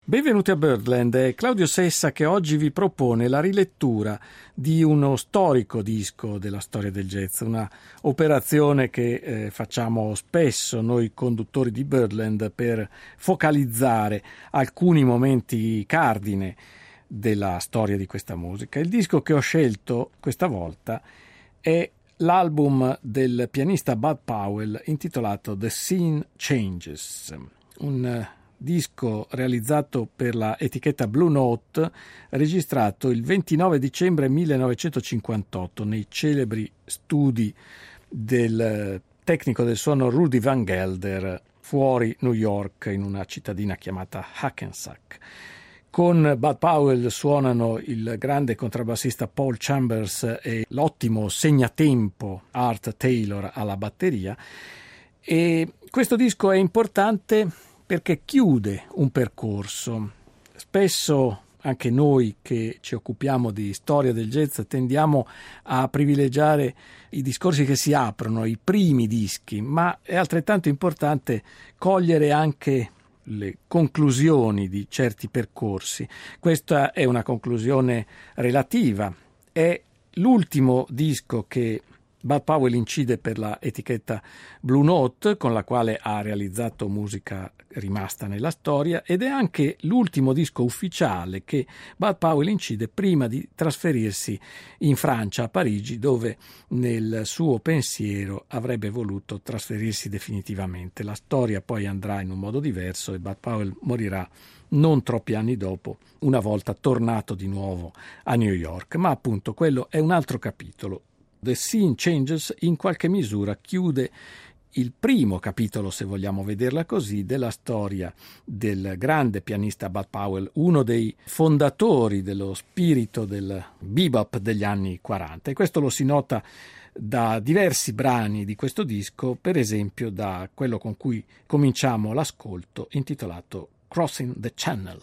Benvenuti a Birdland, è Claudio Sessa che oggi vi propone la rilettura di uno storico disco della storia del jazz, una operazione che facciamo spesso noi conduttori di Birdland per focalizzare alcuni momenti cardine della storia di questa musica. Il disco che ho scelto questa volta è l'album del pianista Bud Powell intitolato The Scene Changes, un disco realizzato per la etichetta Blue Note, registrato il 29 dicembre 1958 nei celebri studi del tecnico del suono Rudy Van Gelder fuori New York, in una cittadina chiamata Hackensack. Con Bud Powell suonano il grande contrabbassista Paul Chambers e l'ottimo segnatempo Art Taylor alla batteria, e questo disco è importante perché chiude un percorso. Spesso anche noi che ci occupiamo di storia del jazz tendiamo a privilegiare i discorsi che si aprono, i primi dischi, ma è altrettanto importante cogliere anche le conclusioni di certi percorsi. Questa è una conclusione relativa. È l'ultimo disco che Bud Powell incide per la etichetta Blue Note, con la quale ha realizzato musica rimasta nella storia, ed è anche l'ultimo disco ufficiale che Bud Powell incide prima di trasferirsi in Francia, a Parigi, dove nel suo pensiero avrebbe voluto trasferirsi definitivamente. La storia poi andrà in un modo diverso e Bud Powell morirà non troppi anni dopo, una volta tornato di nuovo a New York. Ma appunto quello è un altro capitolo. The Scene Changes in qualche misura chiude il primo capitolo, se vogliamo vederla così, della storia del grande pianista Bud Powell, uno dei fondatori dello spirito del bebop degli anni 40. E questo lo si nota da diversi brani di questo disco, per esempio da quello con cui cominciamo l'ascolto, intitolato Crossing the Channel.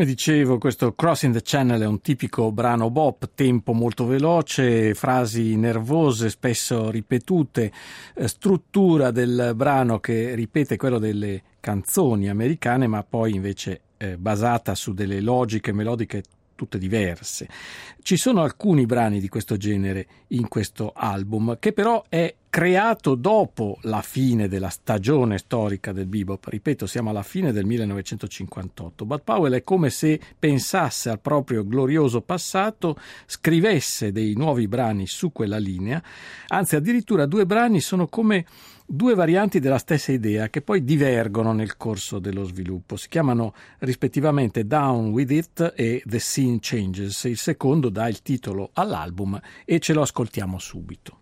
Come dicevo, questo Crossing the Channel è un tipico brano bop, tempo molto veloce, frasi nervose, spesso ripetute, struttura del brano che ripete quello delle canzoni americane, ma poi invece basata su delle logiche melodiche tutte diverse. Ci sono alcuni brani di questo genere in questo album, che però è creato dopo la fine della stagione storica del bebop. Ripeto, siamo alla fine del 1958. Bud Powell è come se pensasse al proprio glorioso passato, scrivesse dei nuovi brani su quella linea, anzi addirittura due brani sono come due varianti della stessa idea che poi divergono nel corso dello sviluppo. Si chiamano rispettivamente Down With It e The Scene Changes. Il secondo dà il titolo all'album e ce lo ascoltiamo subito.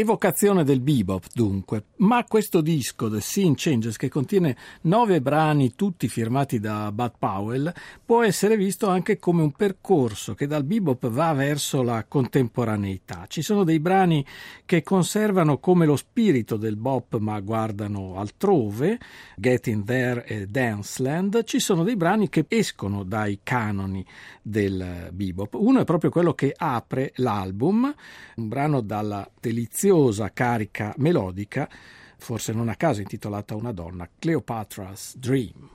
Evocazione del bebop, dunque, ma questo disco, The Scene Changes, che contiene 9 brani tutti firmati da Bud Powell, può essere visto anche come un percorso che dal bebop va verso la contemporaneità. Ci sono dei brani che conservano come lo spirito del bop ma guardano altrove, Getting There e Danceland. Ci sono dei brani che escono dai canoni del bebop. Uno è proprio quello che apre l'album, un brano dalla deliziosa carica melodica, forse non a caso intitolata a una donna, Cleopatra's Dream.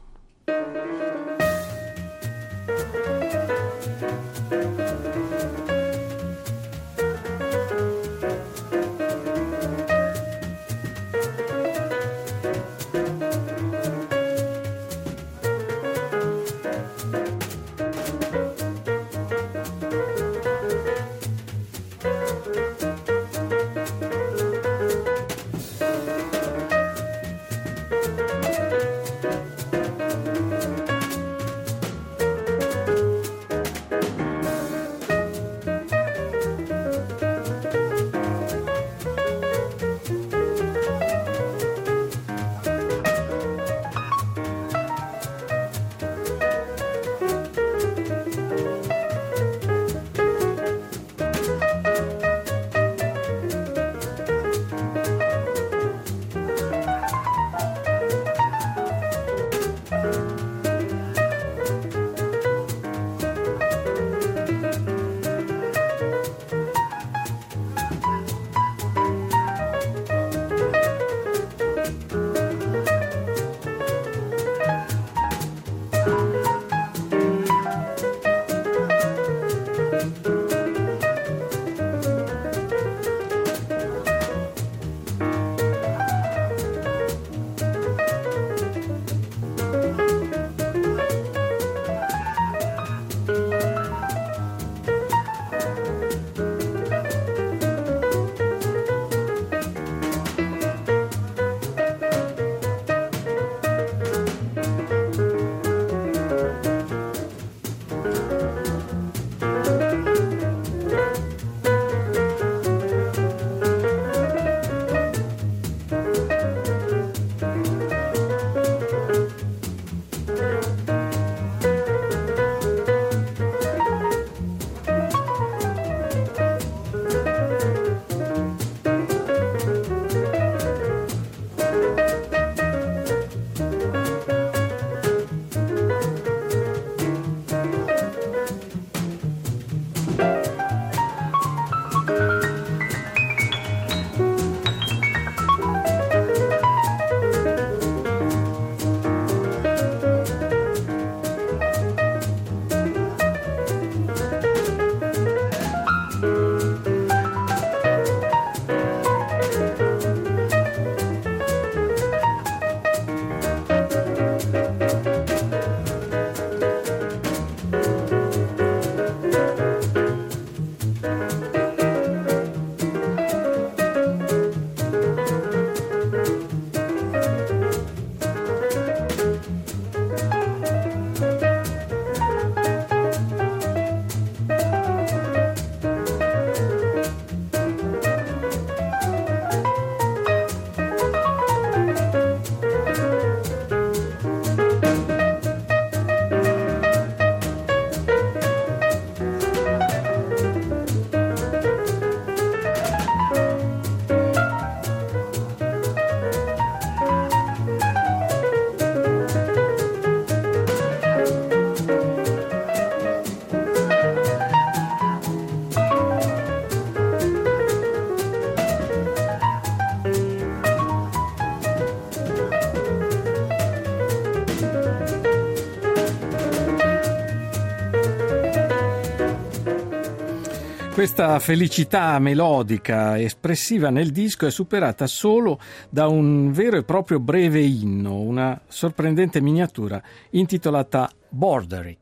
Questa felicità melodica espressiva nel disco è superata solo da un vero e proprio breve inno, una sorprendente miniatura intitolata Borderic.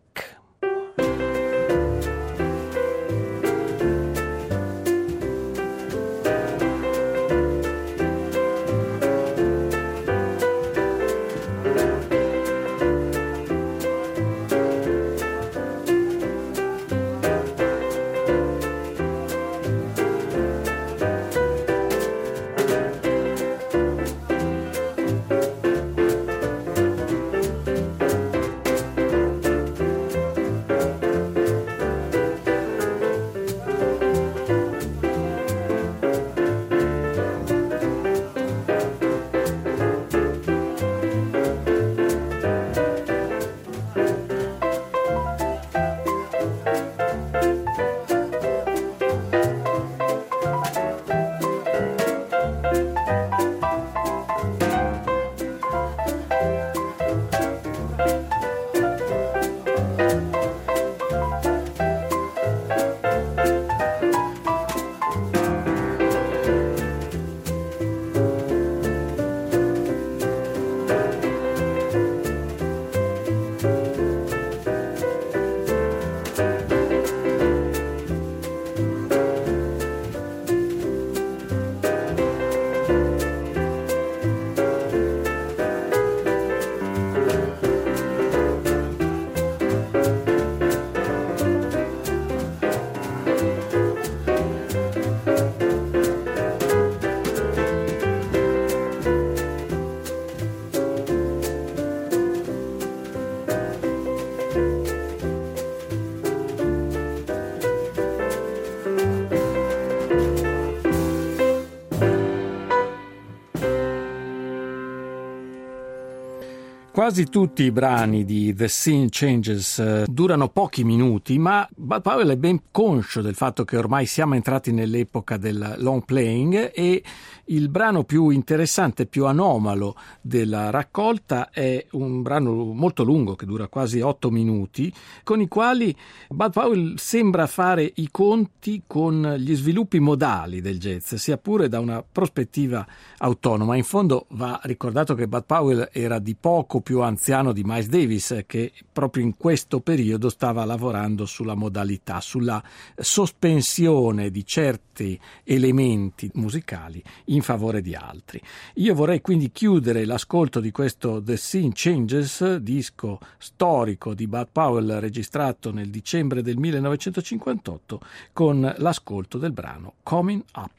Quasi tutti i brani di The Scene Changes durano pochi minuti, ma Bud Powell è ben conscio del fatto che ormai siamo entrati nell'epoca del long playing e il brano più interessante, più anomalo della raccolta è un brano molto lungo che dura quasi 8 minuti, con i quali Bud Powell sembra fare i conti con gli sviluppi modali del jazz, sia pure da una prospettiva autonoma. In fondo va ricordato che Bud Powell era di poco più anziano di Miles Davis, che proprio in questo periodo stava lavorando sulla modalità, sulla sospensione di certi elementi musicali in favore di altri. Io vorrei quindi chiudere l'ascolto di questo The Scene Changes, disco storico di Bud Powell registrato nel dicembre del 1958, con l'ascolto del brano Coming Up.